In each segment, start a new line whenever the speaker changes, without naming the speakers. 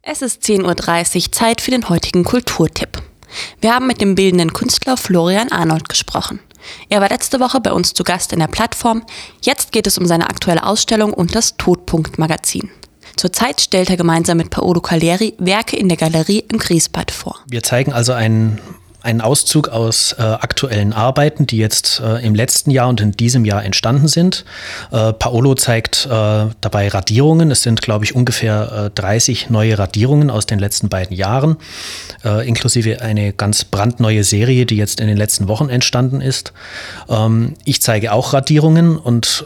Es ist 10:30 Uhr, Zeit für den heutigen Kulturtipp. Wir haben mit dem bildenden Künstler Florian Arnold gesprochen. Er war letzte Woche bei uns zu Gast in der Plattform. Jetzt geht es um seine aktuelle Ausstellung und das Todpunkt-Magazin. Zurzeit stellt er gemeinsam mit Paolo Calleri Werke in der Galerie im Griesbad vor.
Wir zeigen also einen Auszug aus aktuellen Arbeiten, die jetzt im letzten Jahr und in diesem Jahr entstanden sind. Paolo zeigt dabei Radierungen. Es sind, glaube ich, ungefähr 30 neue Radierungen aus den letzten beiden Jahren, inklusive eine ganz brandneue Serie, die jetzt in den letzten Wochen entstanden ist. Ich zeige auch Radierungen und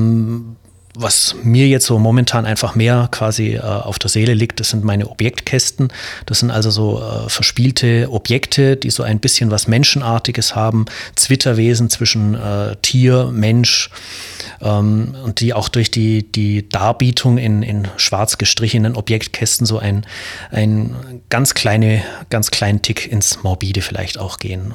was mir jetzt so momentan einfach mehr quasi auf der Seele liegt, das sind meine Objektkästen. Das sind also so verspielte Objekte, die so ein bisschen was Menschenartiges haben, Zwitterwesen zwischen Tier, Mensch und die auch durch die Darbietung in schwarz gestrichenen Objektkästen so ein ganz kleinen Tick ins Morbide vielleicht auch gehen.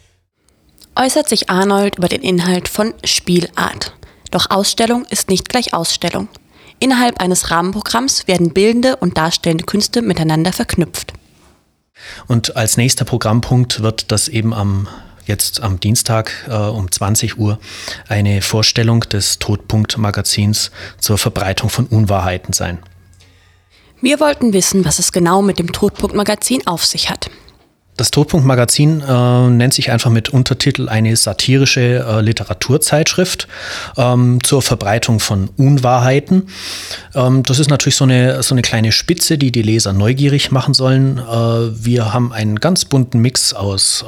Äußert sich Arnold über den Inhalt von Spielart. Doch Ausstellung ist nicht gleich Ausstellung. Innerhalb eines Rahmenprogramms werden bildende und darstellende Künste miteinander verknüpft.
Und als nächster Programmpunkt wird das eben am Dienstag um 20 Uhr eine Vorstellung des Todpunkt-Magazins zur Verbreitung von Unwahrheiten sein.
Wir wollten wissen, was es genau mit dem Todpunkt-Magazin auf sich hat.
Das Todpunkt-Magazin nennt sich einfach mit Untertitel eine satirische Literaturzeitschrift zur Verbreitung von Unwahrheiten. Das ist natürlich so eine kleine Spitze, die die Leser neugierig machen sollen. Wir haben einen ganz bunten Mix aus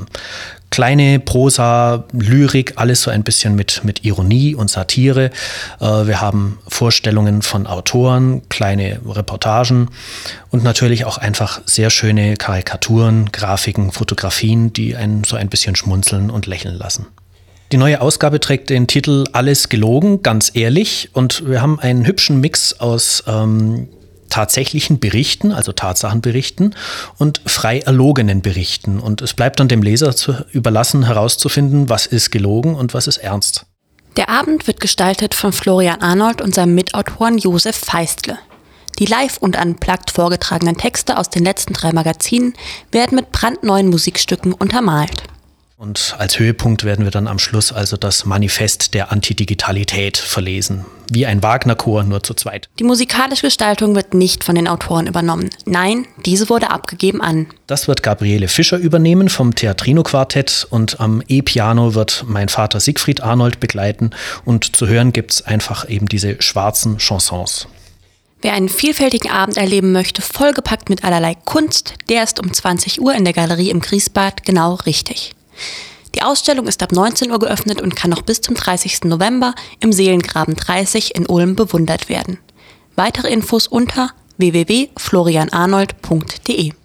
kleine Prosa, Lyrik, alles so ein bisschen mit Ironie und Satire. Wir haben Vorstellungen von Autoren, kleine Reportagen und natürlich auch einfach sehr schöne Karikaturen, Grafiken, Fotografien, die einen so ein bisschen schmunzeln und lächeln lassen. Die neue Ausgabe trägt den Titel Alles gelogen, ganz ehrlich, und wir haben einen hübschen Mix aus tatsächlichen Berichten, also Tatsachenberichten und frei erlogenen Berichten. Und es bleibt dann dem Leser überlassen, herauszufinden, was ist gelogen und was ist ernst.
Der Abend wird gestaltet von Florian Arnold und seinem Mitautoren Josef Feistle. Die live und unplugged vorgetragenen Texte aus den letzten 3 Magazinen werden mit brandneuen Musikstücken untermalt.
Und als Höhepunkt werden wir dann am Schluss also das Manifest der Antidigitalität verlesen. Wie ein Wagner-Chor, nur zu zweit.
Die musikalische Gestaltung wird nicht von den Autoren übernommen. Nein, diese wurde abgegeben an.
Das wird Gabriele Fischer übernehmen vom Teatrino-Quartett und am E-Piano wird mein Vater Siegfried Arnold begleiten und zu hören gibt's einfach eben diese schwarzen Chansons.
Wer einen vielfältigen Abend erleben möchte, vollgepackt mit allerlei Kunst, der ist um 20 Uhr in der Galerie im Griesbad genau richtig. Die Ausstellung ist ab 19 Uhr geöffnet und kann noch bis zum 30. November im Seelengraben 30 in Ulm bewundert werden. Weitere Infos unter www.florianarnold.de